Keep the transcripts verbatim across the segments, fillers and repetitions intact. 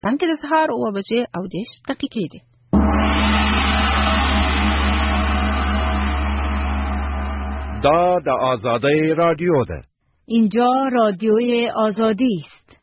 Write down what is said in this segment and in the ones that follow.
Danke de sahar o baje au desh daqiqe de. دا د آزادی رادیو ده. اینجا رادیوی آزادی است.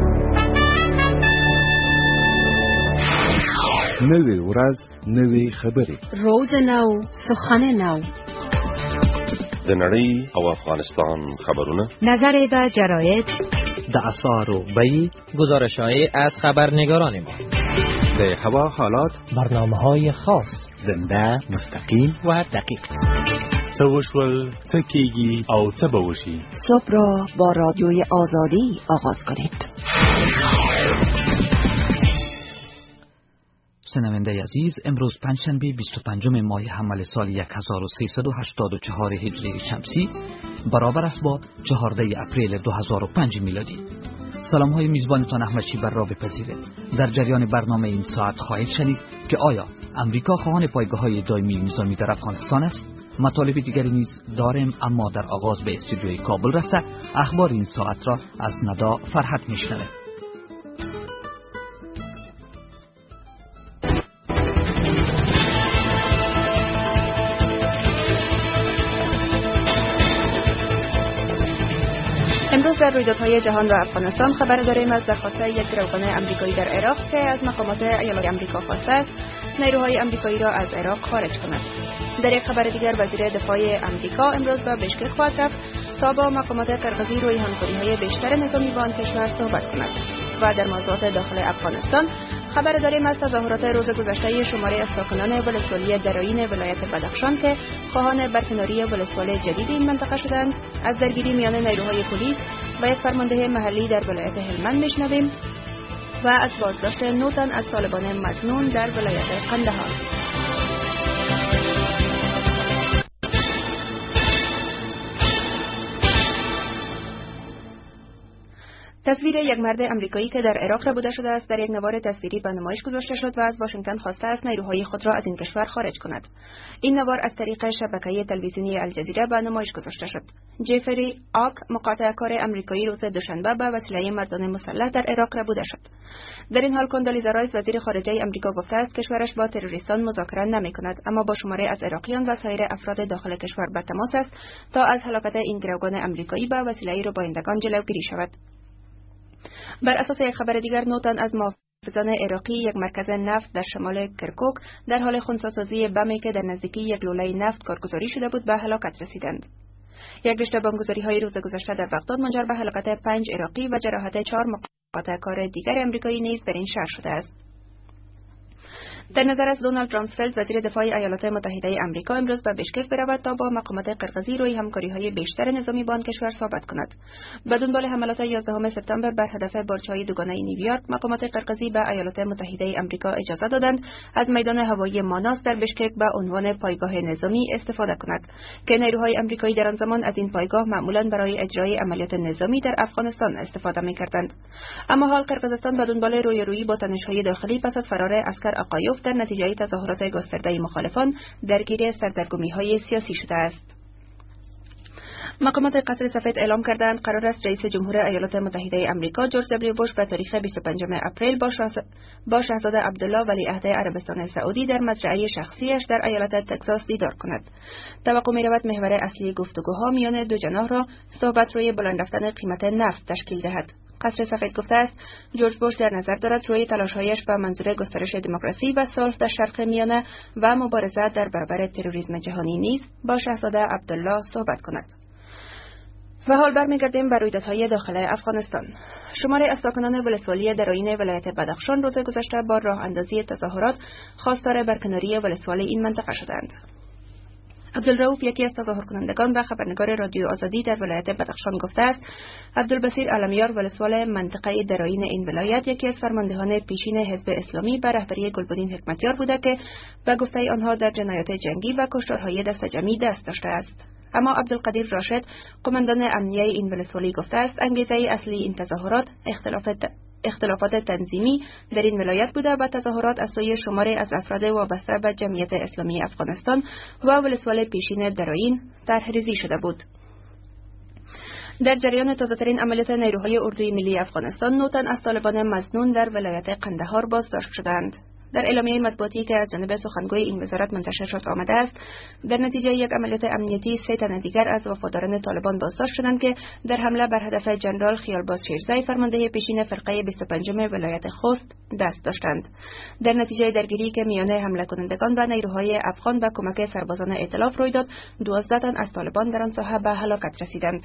نوی ورځ نوی خبری. روز نو سخن نو. د نړۍ او افغانستان خبرونه. نظر به جراید. د اسعار و بیع گزارش‌های از خبرنگاران ما. د هوا حالات، برنامه‌های خاص، زنده، مستقیم و دقیق. څه وشول، څه کیږي او څه به وشي. صبح را با رادیوی آزادی آغاز کنید. شنونده عزیز، امروز پنجشنبه بیست و پنجم ماه حمل سال یک هزار و سیصد و هشتاد و چهار هجری شمسی برابر است با چهاردهم اپریل دو هزار و پنج میلادی. سلام های میزبانتان احمد شیبر را بپذیرید. در جریان برنامه این ساعت خواهید شنید که آیا امریکا خواهان پایگاه های دائمی نظامی در افغانستان است؟ مطالب دیگری نیز داریم، اما در آغاز به استودیوی کابل رفته اخبار این ساعت را از ندا فرحت میشنوید. امروز در رویدادهای جهان و افغانستان خبر داریم از درخواست یک گروگان امریکایی در عراق که از مقامات ایالات آمریکا خواسته است نیروهای امریکایی را از عراق خارج کند. در یک خبر دیگر وزیر دفاع امریکا امروز به بشکک خواهد رفت تا با مقامات قرقیزی روی همکاری‌های بیشتر نظامی با آن کشور صحبت کند. و در موضوعات داخل افغانستان خبر داریم از تظاهرات روز گذشته شماری از ساکنان ولسوالی دراین ولایت بدخشان که خواهان برکناری ولسوالی جدید این منطقه شدند، از درگیری میان نیروهای پلیس و یک فرمانده محلی در ولایت هلمند میشنویم و از بازداشت نه تن از طالبان مظنون در ولایت قندهار. تصویر یک مرد امریکایی که در عراق ربوده شده است در یک نوار تصویری به نمایش گذاشته شد و از واشنگتن خواسته است نیروهای خود را از این کشور خارج کند. این نوار از طریق شبکه تلویزیونی الجزیره به نمایش گذاشته شد. جفری آک، مقاطع کار امریکایی، روز دوشنبه به وسیله مردان مسلح در عراق ربوده شد. در این حال کندالیزا رایس وزیر خارجه امریکا گفته است کشورش با تروریستان مذاکره نمی‌کند، اما با شماری از عراقیان و سایر افراد داخل کشور بر تماس است تا از هلاکت این گروگان امریکایی به وسیله ربایندگان جلوگیری شود. بر اساس یک خبر دیگر، نه تن از محافظان عراقی یک مرکز نفت در شمال کرکوک در حال خنثی‌سازی بمی که در نزدیکی یک لوله نفت کارگزاری شده بود به هلاکت رسیدند. یک رشته بمبگذاری‌های روز گذشته در بغداد منجر به هلاکت پنج عراقی و جراحت چهار مقاطع کار دیگر امریکایی نیز در این شهر شده است. در نظر است دونالد رامسفلد وزیر دفاع ایالات متحده آمریکا امروز به بشکک برود تا با مقامات قرقیزی روی همکاری‌های بیشتر نظامی با آن کشور صحبت کند. به دنبال حملات یازدهم سپتامبر بر هدف برج‌های دوگانه نیویورک، مقامات قرقیزی به ایالات متحده آمریکا اجازه دادند از میدان هوایی ماناس در بشکک به عنوان پایگاه نظامی استفاده کند که نیروهای آمریکایی در آن زمان از این پایگاه معمولاً برای اجرای عملیات نظامی در افغانستان استفاده می‌کردند. اما حال قرقیزستان به دنبال رویارویی با تنش‌های داخلی پس از فرار اسکر آقایوف در نتیجه تظاهرات گسترده مخالفان درگیر سردرگمی‌های سیاسی شده است. مقامات قصر سفید اعلام کردند قرار است رئیس جمهور ایالات متحده آمریکا جورج دبلیو بوش به تاریخ بیست و پنجم اپریل با شاهزاده عبدالله ولیعهد عربستان سعودی در مزرعه شخصیش در ایالت تگزاس دیدار کند. توقع می‌رود محور اصلی گفتگوها میان دو جناح را صحبت روی بلند رفتن قیمت نفت تشکیل دهد. قصر سفید گفته است جورج بوش در نظر دارد روی تلاش‌هایش به منظور گسترش دموکراسی و صلح در شرق میانه و مبارزه در برابر تروریسم جهانی نیز با شاهزاده عبدالله صحبت کند. و حال برمیگردیم بر رویدادهای داخل افغانستان. شماری از ساکنان ولسوالی دراین ولایت بدخشان روز گذشته با راه اندازی تظاهرات خواستار برکناری ولسوالی این منطقه شدند. عبدالرؤوف، یکی از تظاهرکنندگان و خبرنگار رادیو آزادی در ولایت بدخشان، گفته است عبدالبصیر علمیار ولسوال منطقه دراین این ولایت یکی از فرماندهان پیشین حزب اسلامی به رهبری گلبدین حکمتیار بوده که به گفته آنها در جنایات جنگی و کشتارهای دست جمعی دست داشته است. اما عبدالقدیر راشد، قماندان امنیه این ولسوالی، گفته است انگیزه اصلی این تظاهرات اختلافات اختلافات تنظیمی در این ولایت بوده و تظاهرات از سوی شماری از افراد وابسته به جمعیت اسلامی افغانستان و ولسوال پیشین دراین طرح‌ریزی شده بود. در جریان تازه‌ترین عملیات نیروهای اردوی ملی افغانستان، نه تن از طالبان مسنون در ولایت قندهار بازداشت شدند. در اعلامیه مطبوعاتی که از جانب سخنگوی این وزارت منتشر شد آمده است، در نتیجه یک عملیات امنیتی سه تن دیگر از وفاداران طالبان بازداشت شدند که در حمله بر هدف جنرال خیارباز شیرزای، فرمانده پیشین فرقه بیست و پنجم ولایت خوست، دست داشتند. در نتیجه درگیری که میان حمله کنندگان و نیروهای افغان و کمک سربازان ائتلاف روی داد، دوازده تن از طالبان در آن ساحه به هلاکت رسیدند.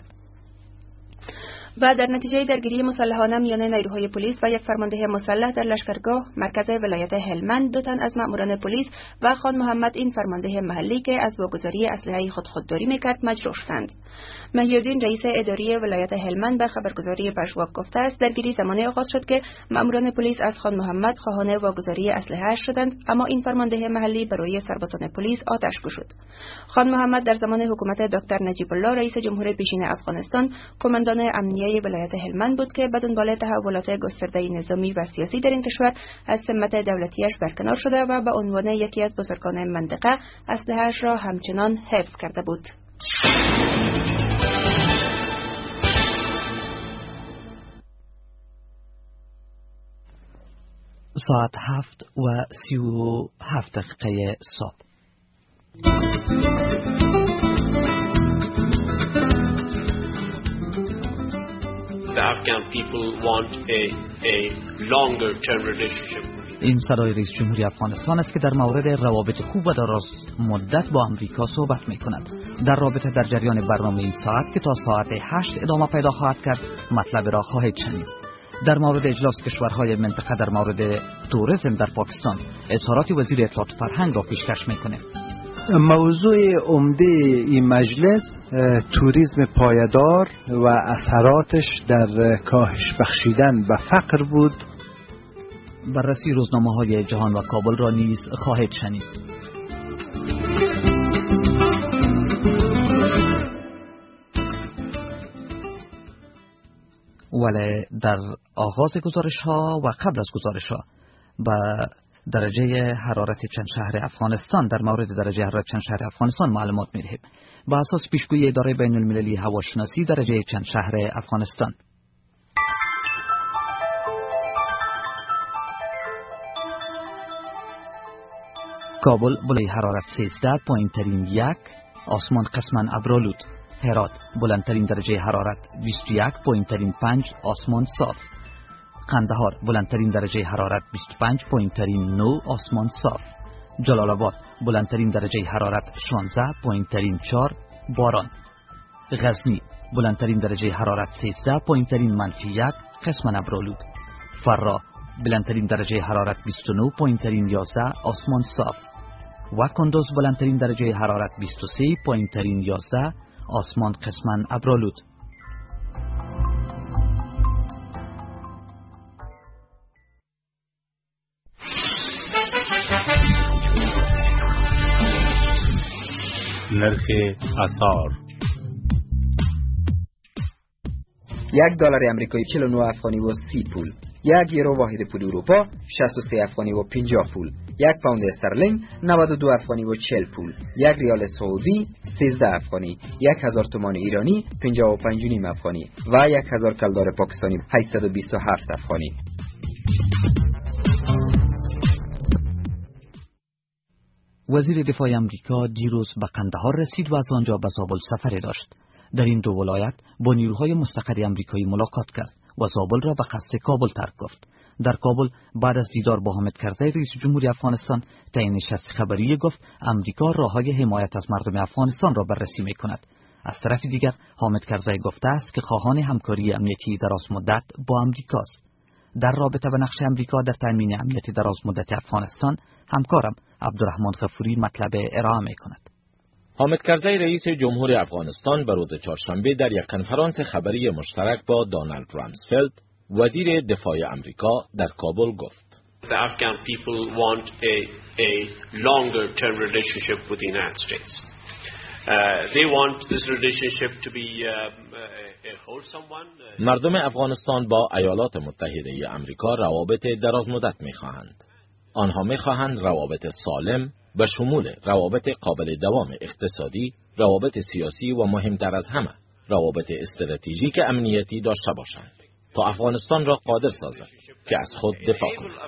و در نتیجه درگیری مسلحانه میان نیروهای پلیس و یک فرمانده مسلح در لشکرگاه مرکز ولایت هلمند، دو تن از ماموران پلیس و خان محمد، این فرمانده محلی که از واگذاری اسلحه خود خودداری میکرد، مجروح شدند. محی‌الدین رئیس اداری ولایت هلمند به خبرگزاری پژواک گفته است درگیری زمانی آغاز شد که ماموران پلیس از خان محمد خواهان واگذاری اسلحه شدند، اما این فرمانده محلی برای سربازان پلیس آتش گشود. خان محمد در زمان حکومت دکتر نجیب الله رئیس جمهور پیشین افغانستان کماندان امنیه ولایت هلمند بود که به دنبال تحولات گسترده نظامی و سیاسی در این کشور از سمت دولتیش برکنار شده و به عنوان یکی از بزرگان منطقه اسلحه‌اش را همچنان حفظ کرده بود. ساعت هفت و سی و هفت دقیقه صبح. The Afghan people want a, a longer term relationship. این صدای رئیس جمهوری افغانستان است که در مورد روابط خوب و دراز مدت با امریکا صحبت می کند. در رابطه در جریان برنامه این ساعت که تا ساعت هشت ادامه پیدا خواهد کرد، مطلب را خواهید شنید. در مورد اجلاس کشورهای منطقه در مورد توریسم در پاکستان، اظهارات وزیر اطلاعات فرهنگ را پیشکش می کنیم. موضوع عمده این مجلس توریسم پایدار و اثراتش در کاهش بخشیدن به فقر بود. بررسی روزنامه‌های جهان و کابل را نیز خواهید شنید. ولی در آغاز گزارش ها و قبل از گزارش ها به درجه حرارت چند شهر افغانستان، در مورد درجه حرارت چند شهر افغانستان معلومات می‌دهیم. با اساس پیشگویی اداره بین المللی هواشناسی، درجه چند شهر افغانستان: کابل بلند حرارت سیزده، پایین‌ترین یک، آسمان قسماً ابرآلود. هرات بلندترین درجه حرارت بیست و یک، پایین‌ترین پنج، آسمان صاف. قندهار بلندترین درجه حرارت بیست و پنج، پایین‌ترین نه، آسمان صاف. جلال آباد بلندترین درجه حرارت شانزده، پایین‌ترین چهار، باران. غزنی بلندترین درجه حرارت سیزده، پایین‌ترین منفی یک، قسماً ابرآلود. فرا بلندترین درجه حرارت بیست و نه، پایین‌ترین یازده، آسمان صاف. و کندوز بلندترین درجه حرارت بیست و سه، پایین‌ترین یازده، آسمان قسماً ابرآلود. نرخ اسعار: یک دلار امریکایی چهل و نه افغانی و سی پول. یک یورو واحد پول اروپا شصت و سه افغانی و پنجاه پول. یک پوند استرلینگ نود و دو افغانی و چهل پول. یک ریال سعودی سیزده افغانی. یک هزار تومان ایرانی پنجاه و پنج و نیم افغانی و یک هزار کلدار پاکستانی هشتصد و بیست و هفت افغانی. وزیر دفاع امریکا دیروز به قندهار رسید و از آنجا به زابل سفری داشت. در این دو ولایت با نیروهای مستقر امریکایی ملاقات کرد و زابل را به قصد کابل ترک گفت. در کابل بعد از دیدار با حامد کرزی رئیس جمهوری افغانستان، طی نشست خبری گفت امریکا راههای حمایت از مردم افغانستان را بررسی می‌کند. از طرف دیگر حامد کرزی گفته است که خواهان همکاری امنیتی دراز مدت با امریکاست. در رابطه با نقش امریکا در تامین امنیت دراز مدت افغانستان، همکارم عبدالرحمن غفوری مطلب ارائه می‌کند. حامد کرزی رئیس جمهور افغانستان به روز چهارشنبه در یک کنفرانس خبری مشترک با دونالد رامسفلد وزیر دفاع امریکا در کابل گفت: The Afghan people want a a longer term relationship with the United States. Uh, they want this relationship to be uh, a wholesome one. مردم افغانستان با ایالات متحده امریکا روابط دراز مدت می‌خواهند. آنها می‌خواهند روابط سالم به شمول روابط قابل دوام اقتصادی، روابط سیاسی و مهمتر از همه روابط استراتژیک امنیتی داشته باشند تا افغانستان را قادر سازد که از خود دفاع کند.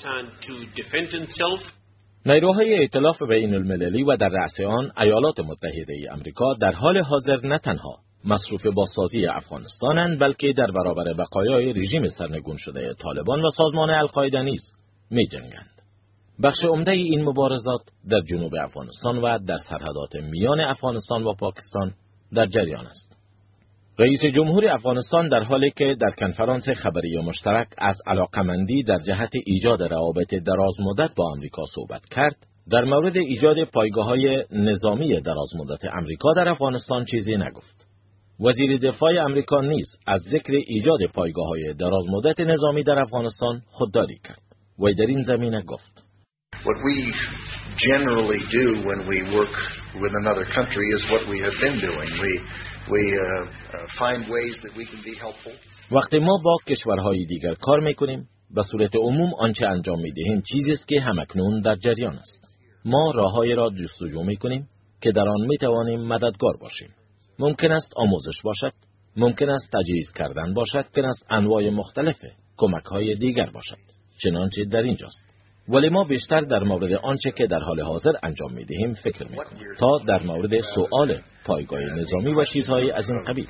نیروهای ائتلاف بین المللی و در رأس آن ایالات متحده آمریکا در حال حاضر نه تنها مصروف بازسازی افغانستانند، بلکه در برابر بقایای رژیم سرنگون شده طالبان و سازمان القاعده نیز می‌جنگند. بخش عمده این مبارزات در جنوب افغانستان و در سرحدات میان افغانستان و پاکستان در جریان است. رئیس جمهور افغانستان در حالی که در کنفرانس خبری مشترک از علاقمندی در جهت ایجاد روابط درازمدت با آمریکا صحبت کرد، در مورد ایجاد پایگاه‌های نظامی درازمدت آمریکا در افغانستان چیزی نگفت. وزیر دفاع آمریکا نیز از ذکر ایجاد پایگاه‌های درازمدت نظامی در افغانستان خودداری کرد و در این زمینه گفت: What we generally do when we work with another country is what we have been doing. We we uh, find ways that we can be helpful. وقتی ما با کشورهای دیگر کار میکنیم، به صورت عموم آنچه انجام میدهیم چیزی است که همکنون در جریان است. ما راههایی را جستجو میکنیم که در آن میتوانیم مددگار باشیم. ممکن است آموزش باشد، ممکن است تجهیز کردن باشد، ممکن است انواع مختلف کمک‌های دیگر باشد، چنانچه در اینجاست. ولی ما بیشتر در مورد آنچه که در حال حاضر انجام می‌دهیم فکر می‌کنیم تا در مورد سؤال پایگاه نظامی و چیزهای از این قبیل.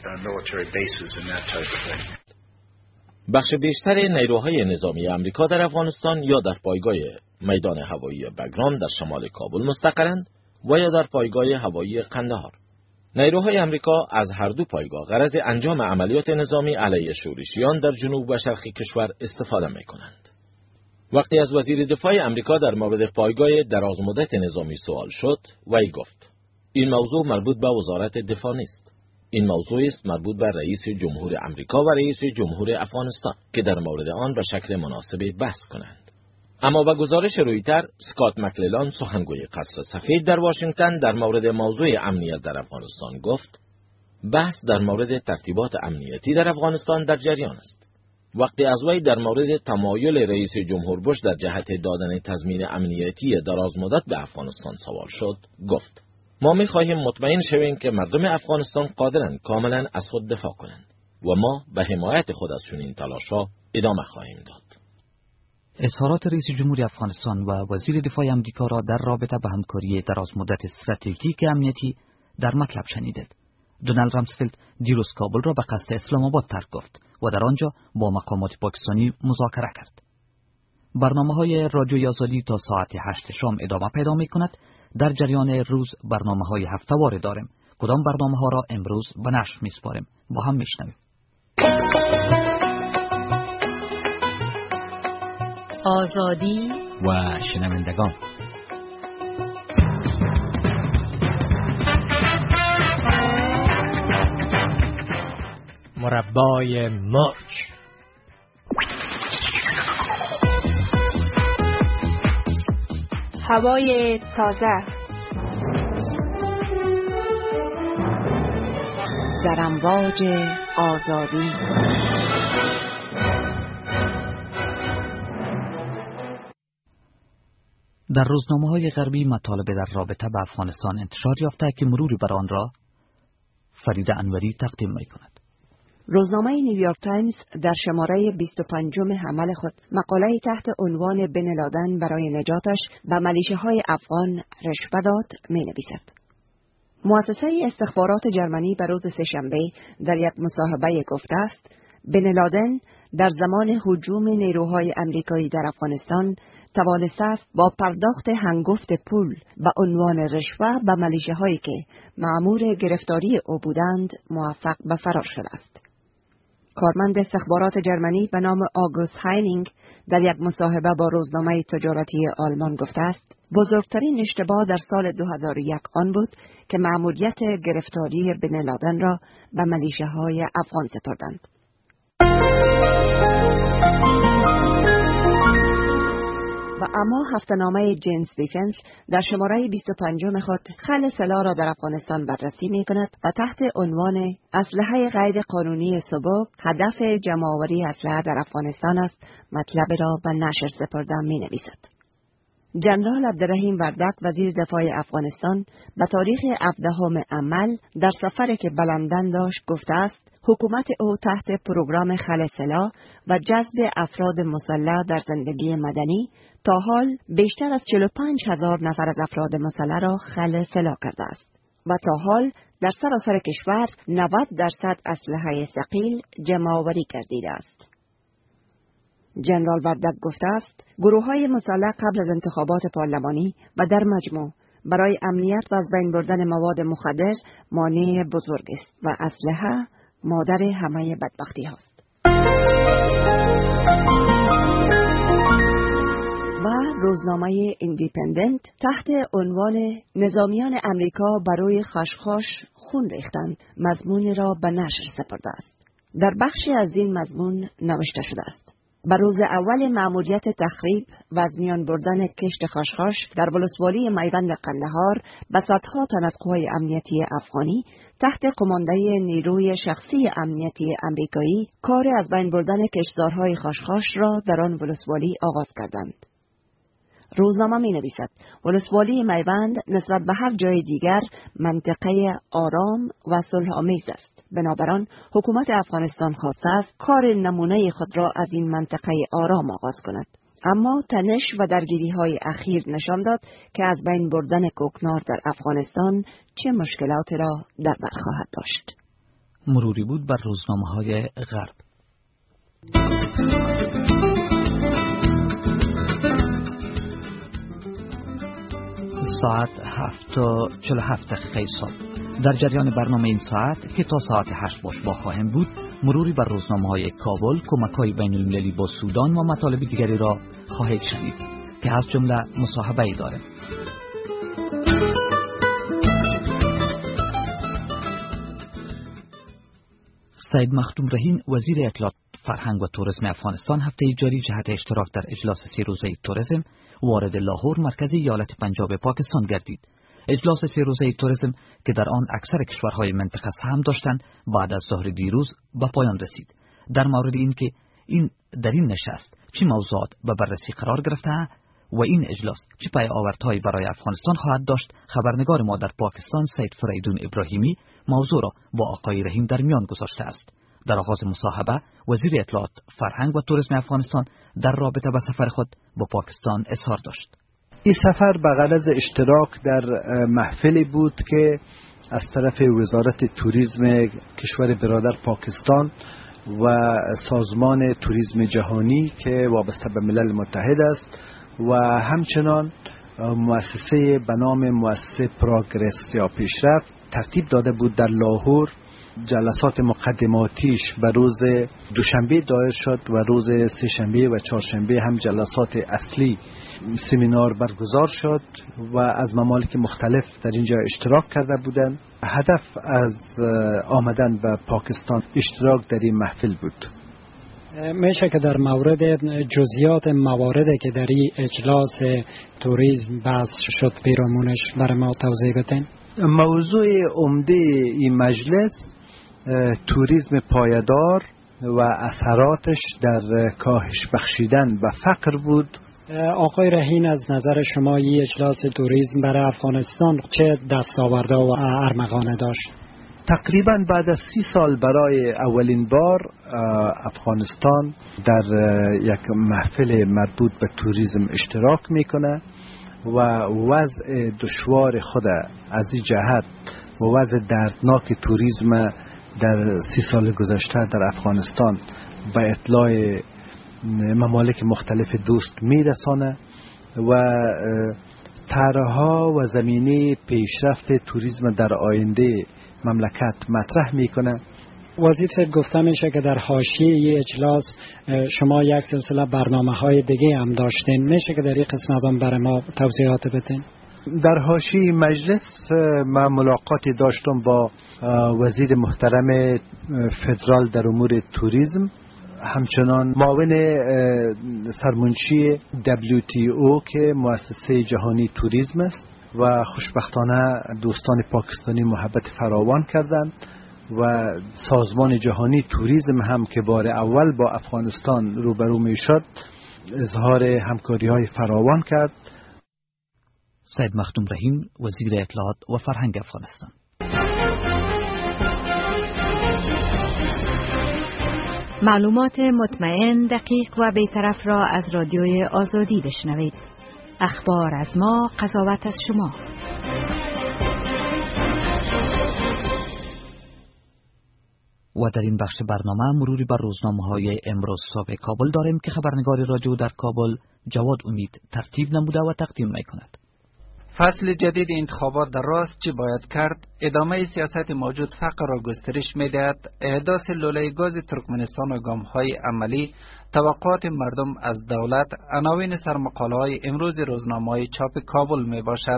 بخش بیشتر نیروهای نظامی آمریکا در افغانستان یا در پایگاه میدان هوایی بگرام در شمال کابل مستقرند و یا در پایگاه هوایی قندهار. نیروهای آمریکا از هر دو پایگاه غرض انجام عملیات نظامی علیه شورشیان در جنوب و شرق کشور استفاده می‌کنند. وقتی از وزیر دفاع آمریکا در مورد پایگاه درازمدت نظامی سوال شد، وی گفت: این موضوع مربوط به وزارت دفاع نیست. این موضوع است مربوط به رئیس جمهور آمریکا و رئیس جمهور افغانستان که در مورد آن به شکل مناسبی بحث کنند. اما به گزارش رویتر، اسکات مکللان سخنگوی قصر سفید در واشنگتن در مورد موضوع امنیت در افغانستان گفت: بحث در مورد ترتیبات امنیتی در افغانستان در جریان است. وقتی از وی در مورد تمایل رئیس جمهور بوش در جهت دادن تضمین امنیتی درازمدت به افغانستان سوال شد، گفت: ما می‌خواهیم مطمئن شویم که مردم افغانستان قادرند کاملا از خود دفاع کنند و ما به حمایت خود از چنین تلاش‌ها ادامه خواهیم داد. اظهارات رئیس جمهور افغانستان و وزیر دفاع آمریکا را در رابطه به همکاری درازمدت استراتژیک امنیتی در مطلب شنیدید. دونالد رامسفلد دیروز کابل را به قصد اسلام آباد ترک گفت و در آنجا با مقامات پاکستانی مذاکره کرد. برنامه‌های رادیوی آزادی تا ساعت هشت شام ادامه پیدا می‌کند. در جریان روز برنامه‌های هفته‌واره داریم. کدام برنامه‌ها را امروز به نشر می‌سپاریم؟ با هم می‌شنویم. آزادی و شنوندگان، مربای مرچ، هوای تازه، در امواج آزادی. در روزنامه‌های غربی مطالب در رابطه با افغانستان انتشار یافته که مروری بر آن را فرید انوری تقدیم می‌کند. روزنامه نیویورک تایمز در شماره بیست و پنجم حمل خود مقاله تحت عنوان بن لادن برای نجاتش به ملیشه‌های افغان رشوه داد می‌نویسد. مؤسسه استخبارات جرمنی به روز سه‌شنبه در یک مصاحبه گفته است بن لادن در زمان هجوم نیروهای آمریکایی در افغانستان توانسته است با پرداخت هنگفت پول به عنوان رشوه به ملیشه‌هایی که مأمور گرفتاری او بودند موفق به فرار شده است. کارمند استخبارات جرمنی به نام آگوست هاینینگ در یک مصاحبه با روزنامه تجارتی آلمان گفته است بزرگترین اشتباه در سال دو هزار و یک آن بود که مأموریت گرفتاری بن لادن را به ملیشه‌های افغان سپردند. و اما هفته‌نامه جنس دیفنس در شماره بیست و پنجم خود خل سلاح را در افغانستان بررسی می کند و تحت عنوان اسلحه غیر قانونی سبک هدف جمع‌آوری اسلحه در افغانستان است مطلب را به نشر سپرده می نویسد. جنرال عبدالرحیم وردک وزیر دفاع افغانستان به تاریخ هفدهم عمل در سفری که به لندن داشت گفته است حکومت او تحت پروگرام خلع سلاح و جذب افراد مسلح در زندگی مدنی تا حال بیشتر از چهل و پنج هزار نفر از افراد مسلح را خلع سلاح کرده است و تا حال در سراسر کشور نود درصد اسلحه ثقیل جمع‌آوری گردیده است. جنرال وردک گفته است گروه‌های مسلح قبل از انتخابات پارلمانی و در مجموع برای امنیت و از بین بردن مواد مخدر مانع بزرگ است و اسلحه مادر همه بدبختی هاست. و روزنامه ایندیپندنت تحت عنوان نظامیان امریکا برای خشخاش خون ریختند مضمون را به نشر سپرده است. در بخشی از این مضمون نوشته شده است: بر روز اول مأموریت تخریب و از میان بردن کشت خشخاش در ولسوالی میوند قندهار به صدها تن از قوای امنیتی افغانی تحت قماندهی نیروی شخصی امنیتی امریکایی کار از بین بردن کشتزارهای خشخاش را در آن ولسوالی آغاز کردند. روزنامه می نویسد ولسوالی میوند نسبت به هر جای دیگر منطقه آرام و صلح‌آمیز است. بنابراین حکومت افغانستان خواسته است کار نمونه خود را از این منطقه آرام آغاز کند. اما تنش و درگیری‌های اخیر نشان داد که از بین بردن کوکنار در افغانستان چه مشکلاتی را در بر خواهد داشت. مروری بود بر روزنامه‌های غرب. ساعت هفت و چهل و هفت دقیقه صبح. در جریان برنامه این ساعت که تا ساعت هشت باش با خواهیم بود، مروری بر روزنامه‌های کابل، کمک‌های بین‌المللی با سودان و مطالب دیگری را خواهید شنید که از جمله مصاحبه‌ای داریم. سید مخدوم رهین وزیر اطلاعات، فرهنگ و توریسم افغانستان هفته جاری جهت اشتراک در اجلاس سی روزه توریسم وارد لاهور مرکز ایالت پنجاب پاکستان گردید. اجلاس سی روزه توریسم که در آن اکثر کشورهای منطقه سهم داشتند بعد از ظهر دیروز به پایان رسید. در مورد این که این در این نشست چه موضوعات به بررسی قرار گرفته و این اجلاس چه پیامدهایی برای افغانستان خواهد داشت، خبرنگار ما در پاکستان سید فریدون ابراهیمی موضوع را با آقای رحیم در میان گذاشته است. در آغاز مصاحبه وزیر اطلاعات، فرهنگ و توریسم افغانستان در رابطه با سفر خود با پاکستان اظهار داشت. این سفر به غرض اشتراک در محفلی بود که از طرف وزارت توریسم کشور برادر پاکستان و سازمان توریسم جهانی که وابسته به ملل متحد است و همچنان مؤسسه به نام مؤسسه پروگرس یا پیشرفت ترتیب داده بود در لاهور. جلسات مقدماتیش به روز دوشنبه دایر شد و روز سه‌شنبه و چهارشنبه هم جلسات اصلی سمینار برگزار شد و از ممالک مختلف در اینجا اشتراک کرده بودند. هدف از آمدن به پاکستان اشتراک در این محفل بود. میشه که در مورد جزئیات مواردی که در این اجلاس توریسم بحث شد پیرامونش برای ما توضیح بدین؟ موضوع عمده این مجلس توریسم پایدار و اثراتش در کاهش بخشیدن و فقر بود. آقای رهین، از نظر شما این اجلاس توریسم برای افغانستان چه دستاورده و ارمغانه داشت؟ تقریبا بعد از سی سال برای اولین بار افغانستان در یک محفل مربوط به توریسم اشتراک میکنه و وضع دشوار خود از این جهت و وضع دردناک توریسم در سی سال گذشته در افغانستان به اطلاع ممالک مختلف دوست میرسانه و طرح‌ها و زمینه پیشرفت توریسم در آینده مملکت مطرح میکنه. وزیر صاحب، گفته میشه که در حاشیه اجلاس شما یک سلسله برنامه‌های دیگه هم داشتین. میشه که در این قسمت هم برای ما توضیحات بدین؟ در حاشیه مجلس من ملاقاتی داشتم با وزیر محترم فدرال در امور توریسم، همچنان معاون سرمنشی دبلیو تی او که مؤسسه جهانی توریسم است و خوشبختانه دوستان پاکستانی محبت فراوان کردند و سازمان جهانی توریسم هم که بار اول با افغانستان روبرو می شد اظهار همکاری های فراوان کرد سید مخدوم رحیم، وزیر اطلاعات و فرهنگ افغانستان. معلومات مطمئن، دقیق و بی‌طرف را از رادیوی آزادی بشنوید. اخبار از ما، قضاوت از شما. و در این بخش برنامه مروری بر روزنامه‌های امروز صبح کابل داریم که خبرنگار رادیو در کابل جواد امید ترتیب نموده و تقدیم می‌کند. فصل جدید انتخابات در راست چی باید کرد؟ ادامه سیاست موجود فقر را گسترش می‌دهد. احداث لوله گاز ترکمنستان و گام‌های عملی، توقعات مردم از دولت. عناوین سرمقاله‌های امروز روزنامه‌های چاپ کابل میباشد.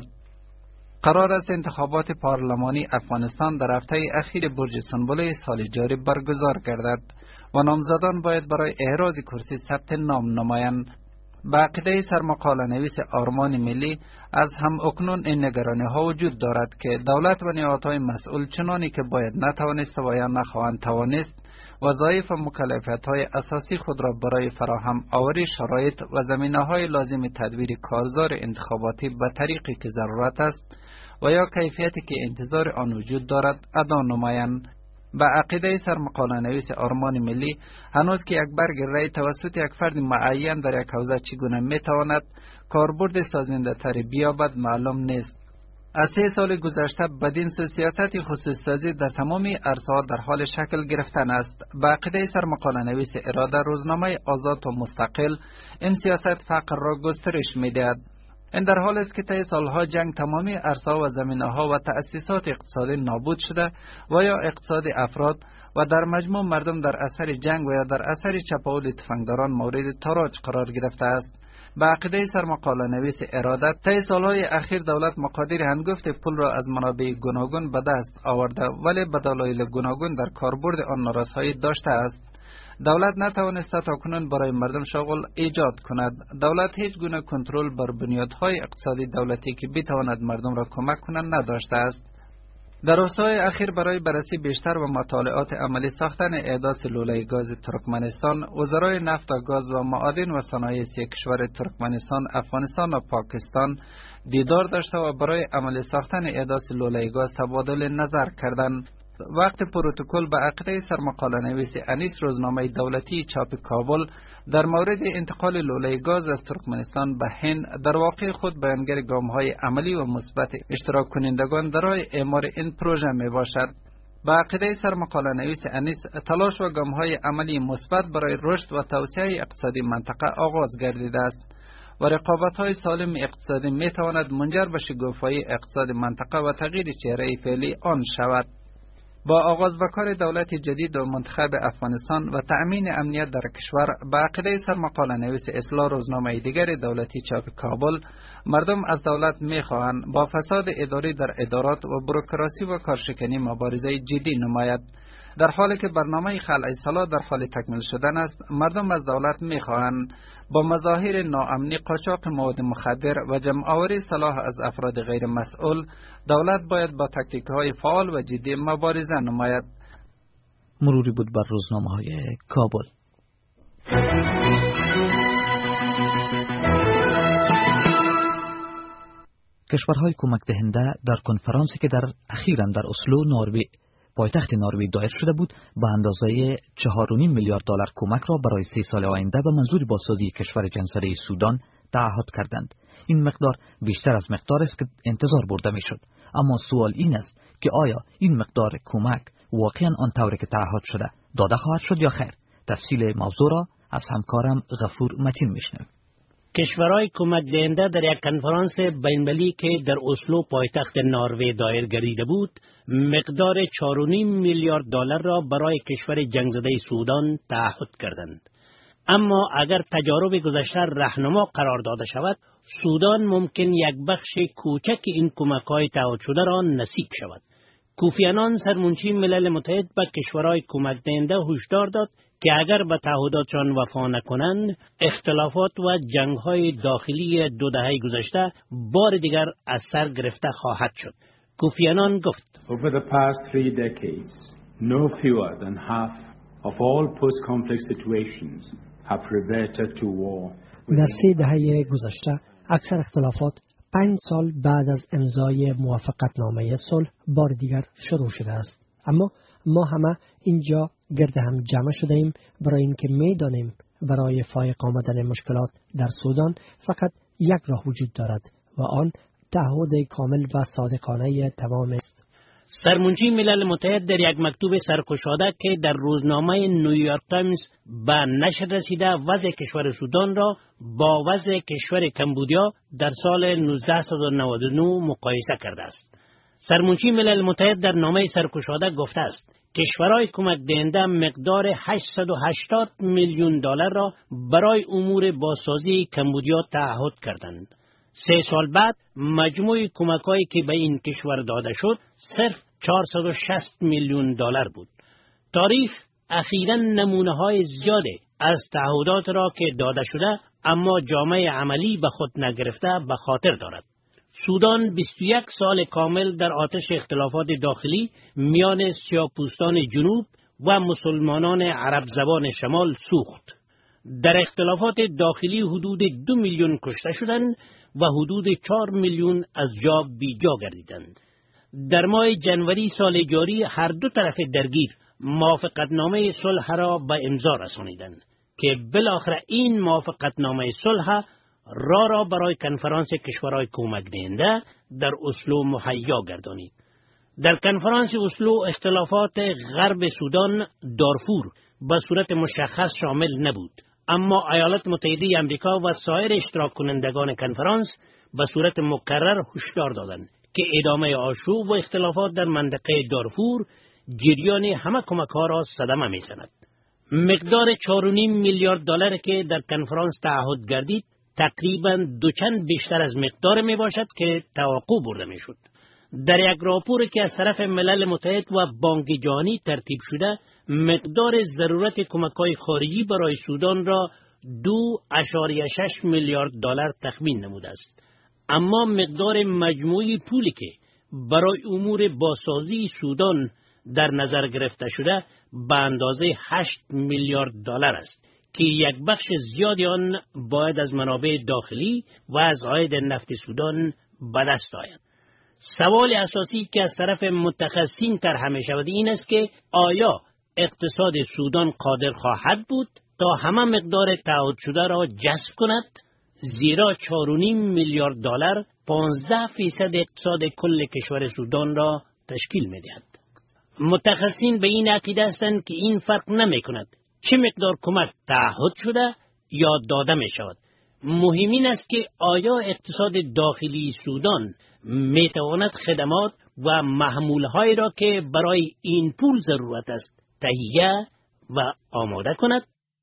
قرار است انتخابات پارلمانی افغانستان در هفته اخیر برج سنبله سال جاری برگزار گردد و نامزدان باید برای احراز کرسی ثبت نام نمایند. به عقیده سرمقاله نویس آرمان ملی، از هم اکنون این نگرانی ها وجود دارد که دولت و نهادهای مسئول چنانی که باید نتوانست و یا نخواهند توانست وظایف و مکلفیت های اساسی خود را برای فراهم آوری شرایط و زمینه های لازم تدبیر کارزار انتخاباتی به طریقی که ضرورت است و یا کیفیتی که انتظار آن وجود دارد ادا نمایند. به عقیده سرمقاله نویس آرمان ملی، هنوز که یک برگ رای توسط یک فرد معین در یک حوزه چگونه میتواند کاربرد سازنده تری بیابد معلوم نیست. از سه سال گذشته بدین سو سیاست خصوصی سازی در تمامی عرصه‌ها در حال شکل گرفتن است. به عقیده سرمقاله نویس اراده، روزنامه آزاد و مستقل این سیاست فقر را گسترش میدهد. این در حال است که طی سالها جنگ تمامی عرصه‌ها و زمینه‌ها و تأسیسات اقتصادی نابود شده و یا اقتصاد افراد و در مجموع مردم در اثر جنگ و یا در اثر چپاول تفنگداران مورد تاراج قرار گرفته است. به عقیده سرمقاله نویس اراده، طی سالهای اخیر دولت مقادیر هنگفت پول را از منابع گوناگون به دست آورده ولی به دلایل گوناگون در کاربرد آن نارسایی داشته است. دولت نتوانسته تاکنون برای مردم شغل ایجاد کند. دولت هیچ گونه کنترل بر بنیادهای اقتصادی دولتی که بتواند مردم را کمک کنند نداشته است. در روزهای اخیر برای بررسی بیشتر و مطالعات عملی ساختن احداث لوله گاز ترکمنستان، وزرای نفت و گاز و معادن و صنایع سه کشور ترکمنستان، افغانستان و پاکستان دیدار داشته و برای عملی ساختن احداث لوله گاز تبادل نظر کردند. وقت پروتکل به عقیده سرمقاله نویس انیس، روزنامه دولتی چاپ کابل، در مورد انتقال لوله گاز از ترکمنستان به هند در واقع خود بیانگر گام‌های عملی و مثبت اشتراک کنندگان در راه اعمار این پروژه می باشد. به عقیده سرمقاله نویس انیس، تلاش و گام‌های عملی مثبت برای رشد و توسعه اقتصادی منطقه آغاز گردیده است و رقابت‌های سالم اقتصادی می تواند منجر به شکوفایی اقتصاد منطقه و تغییر چهره فعلی آن شود. با آغاز به کار دولت جدید و منتخب افغانستان و تأمین امنیت در کشور، به عقیده سرمقاله نویس اصلاح، روزنامه دیگر دولتی چاپ کابل، مردم از دولت می‌خواهند با فساد اداری در ادارات و بروکراسی و کارشکنی مبارزه جدی نماید. در حالی که برنامه خلع صلاح در حال تکمیل شدن است، مردم از دولت می‌خواهند با مظاهر ناامنی، قاچاق مواد مخدر و جمع آوری سلاح از افراد غیر مسئول، دولت باید با تاکتیک‌های فعال و جدی مبارزه نماید. مروری بود بر روزنامه‌های کابل. کشورهای کمک دهنده در کنفرانسی که در اخیراً در اسلو، نروژ، پایتخت نروژ دایر شده بود، به اندازه چهار و نیم میلیارد دلار کمک را برای سه سال آینده به منظور بازسازی کشور جنگ‌زده سودان تعهد کردند. این مقدار بیشتر از مقدار است که انتظار برده میشد، اما سوال این است که آیا این مقدار کمک واقعا آن طوری که تعهد شده داده خواهد شد یا خیر؟ تفصیل موضوع را از همکارم غفور متین میشنویم. کشورهای کمک دهنده در یک کنفرانس بین‌المللی که در اسلو، پایتخت نروژ دایر گردیده بود، مقدار چهار و نیم میلیارد دلار را برای کشور جنگ‌زده سودان تعهد کردند. اما اگر تجارب گذشته راهنما قرار داده شود، سودان ممکن یک بخش کوچک این کمک‌های تعهد شده را نصیب شود. کوفی عنان، سرمنشی ملل متحد، به کشورهای کمک دهنده هشدار داد که اگر به تعهداتشان وفا نکنند، اختلافات و جنگ‌های داخلی دو دهه گذشته بار دیگر از سر گرفته خواهد شد. کوفی عنان گفت: Over the past three decades, no fewer than half of all post-conflict situations have reverted to war. در سه دهه گذشته اکثر اختلافات پنج سال بعد از امضای موافقتنامه صلح بار دیگر شروع شده است. اما ما همه اینجا گرد هم جمع شده ایم برای اینکه میدانیم برای فائق آمدن مشکلات در سودان فقط یک راه وجود دارد و آن تعهد کامل و صادقانه تمام است. سرمنشی ملل متحد در یک مکتوب سرکشاده که در روزنامه نیویورک تایمز به نشر رسیده وضع کشور سودان را با وضع کشور کمبودیا در سال نوزده نود و نه مقایسه کرده است. سرمنشی ملل متحد در نامه سرکشاده گفته است کشورهای کمک دهنده مقدار هشتصد و هشتاد میلیون دلار را برای امور بازسازی کمبودیا تعهد کردند. سه سال بعد مجموع کمک‌هایی که به این کشور داده شد صرف چهارصد و شصت میلیون دلار بود. تاریخ اخیراً نمونه‌های زیاده از تعهدات را که داده شده اما جامعه عملی به خود نگرفته به خاطر دارد. سودان بیست و یک سال کامل در آتش اختلافات داخلی میان سیاه‌پوستان جنوب و مسلمانان عرب زبان شمال سوخت. در اختلافات داخلی حدود دو میلیون کشته شدند و حدود چهار میلیون از جا بی جا گردیدند. در ماه جنوری سال جاری هر دو طرف درگیر موافقتنامه صلح را به امضا رسانیدند که بالاخره این موافقتنامه صلح را را برای کنفرانس کشورهای کمک دهنده در اسلو مهیا گردانید. در کنفرانس اسلو اختلافات غرب سودان دارفور به صورت مشخص شامل نبود، اما ایالات متحده آمریکا و سایر اشتراک کنندگان کنفرانس به صورت مکرر هشدار دادند که ادامه آشوب و اختلافات در منطقه دارفور جریان همه کمک‌ها را صدمه می‌زند. مقدار چهار و نیم میلیارد دلار که در کنفرانس تعهد گردید تقریباً دوچند بیشتر از مقدار می باشد که توقع برده می شد. در یک راپور که از طرف ملل متحد و بانک جهانی ترتیب شده مقدار ضرورت کمک‌های خارجی برای سودان را دو اشاریه شش میلیارد دلار تخمین نموده است. اما مقدار مجموعی پولی که برای امور بازسازی سودان در نظر گرفته شده به اندازه هشت میلیارد دلار است که یک بخش زیادی آن باید از منابع داخلی و از عاید نفت سودان به دست آید. سوال اساسی که از طرف متخصصین طرح می شود این است که آیا اقتصاد سودان قادر خواهد بود تا همه مقدار تعهد شده را جذب کند؟ زیرا چهار و نیم میلیارد دلار پانزده فیصد اقتصاد کل کشور سودان را تشکیل می دهد. متخصصین به این عقیده هستند که این فرق نمی کند چه مقدار کمک تعهد شده یا داده می شود. مهم این است که آیا اقتصاد داخلی سودان می تواند خدمات و محمولهای را که برای این پول ضرورت است تهیه و آماده کند؟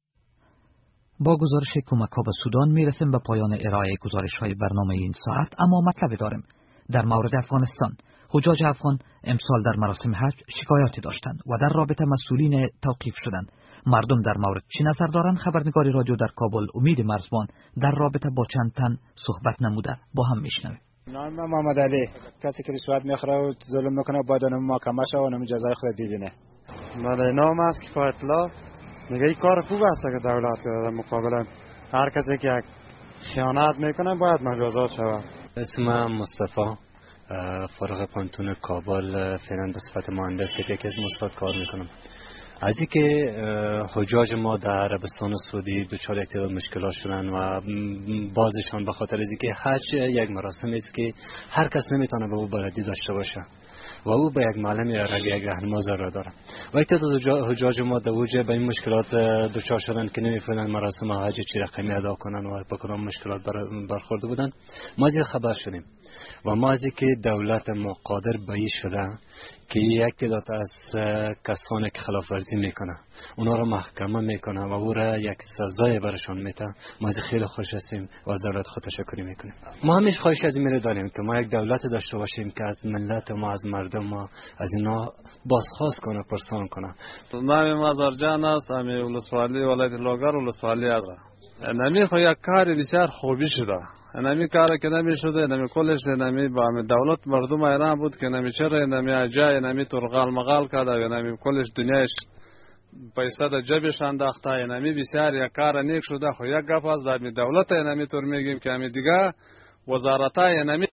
با گزارش کمک‌ها به سودان میرسیم به پایان ارائه گزارش‌های برنامه این ساعت، اما مطلب داریم. در مورد افغانستان، حجاج افغان امسال در مراسم حج شکایاتی داشتند و در رابطه مسئولین توقیف شدند. مردم در مورد چی نظر دارند؟ خبرنگار رادیو در کابل امید مرزبان در رابطه با چند تن صحبت نموده، با هم میشنویم. نام محمد علی، کسی که رشوت میخوره و ظلم میکنه باید اونم محاکمه شه و اونم جزای خود ببینه. مال نام است کفایت الله. میگه این کار خوب است که دولت در مقابل هر کسی که خیانت میکنه باید مجازات شود. اسمم مصطفی، فارغ پانتون کابل، فعلا به صفت مهندس که یکی از مستاد کار میکنم. از اینکه حجاج ما در عربستان سعودی دچار یک تعداد مشکلات شدن و بازشان به خاطر از اینکه حج یک مراسم است که هر کس نمیتونه به او بلدی داشته باشه و او به یک معلم یا یک راهنما ضرورت داره و یک تعداد حجاج ما در وجه به این مشکلات دچار شدن که نمیفهمن مراسم حج چی رقمی ادا کنن و با کدام مشکلات برخورده بودن. ما از خبر شدیم و ما از اینکه دولت ما قادر به این شده که یک تعداد از کسانی که خلاف ورزی میکنه اونا رو محکمه میکنه و او را یک سزای برشان میده. ما از خیلی خوش هستیم و از دولت خود تشکر میکنیم. ما همیشه خواهش از این میره داریم که ما یک دولت داشته باشیم که از ملت ما، از مردم ما، از اینا بازخواست کنه، پرسان کنه. نام مازار جان است، امی ولسوالی ولایت لوگر ولسوالی ادرا. نمی خو یک کار بسیار خوبی شده. نمی کار که نمی شده، نمی کلش نمی با دولت مردم ایران بود که نمی چرا نمی اجای نمی ترغال مغال کرده و نمی کلش دنیاش پیسه در جیبش انداخته. نمی بسیار یک کار نیک شده. خو یک گپ از در دولت نمی تور میگیم که نمی دیگه وزارتای نمی